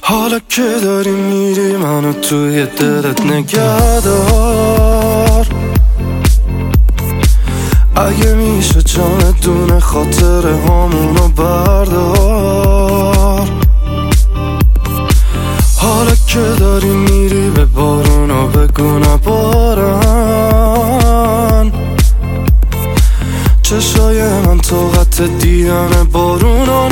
حالا که داری میری منو توی دلت نگه دار. اگه میشه جان دونه خاطر همونو بردار. حالا که داری میری به بارونو بگو نبارن. چشای من طاقت دیدن بارونو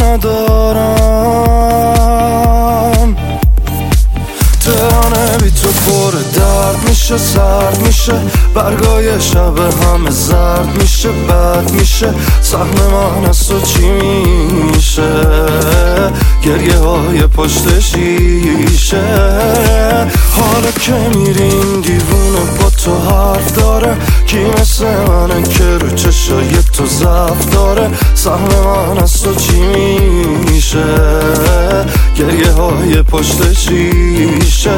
ندارم. تهرانه بی تو پر درد میشه، سرد میشه، برگای شب همه زرد میشه، بد میشه، سهم من از تو چی میشه؟ گریه های پشت شیشه. حالا که میرین دیوونه با تو حرف داره، کی مثل منه که رو چشای تو ضعف داره؟ سهم من از تو چی میشه؟ گریه های پشت شیشه.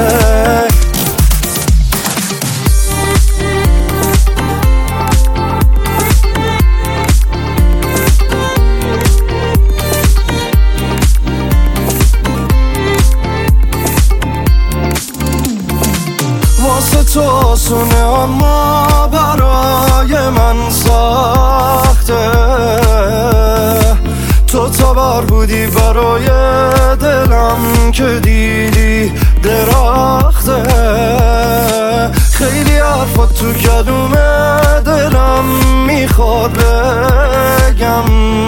واسه تو آسونه اما برای من سخته. تو تبر بودی برای دلم که دیدی درخته. خیلی حرفات تو کلومه دلم میخواد بگم.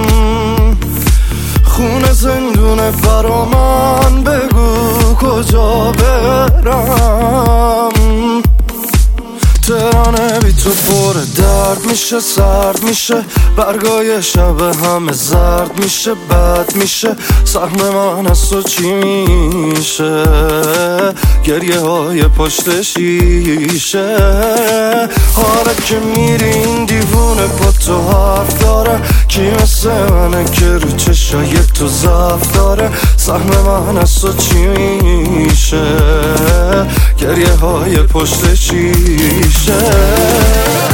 خونه زندونه برا من، بگو کجا برم. تهرانه بی تو پر درد میشه، سرد میشه، برگای شب همه زرد میشه، بد میشه، سهم من از تو چی میشه؟ گریه های پشت شیشه. حالا که میرین دیوونه با تو حرف داره، کی مثل منه که رو چشای تو ضعف داره؟ سهم من از تو چی میشه؟ گریه های پشت شیشه.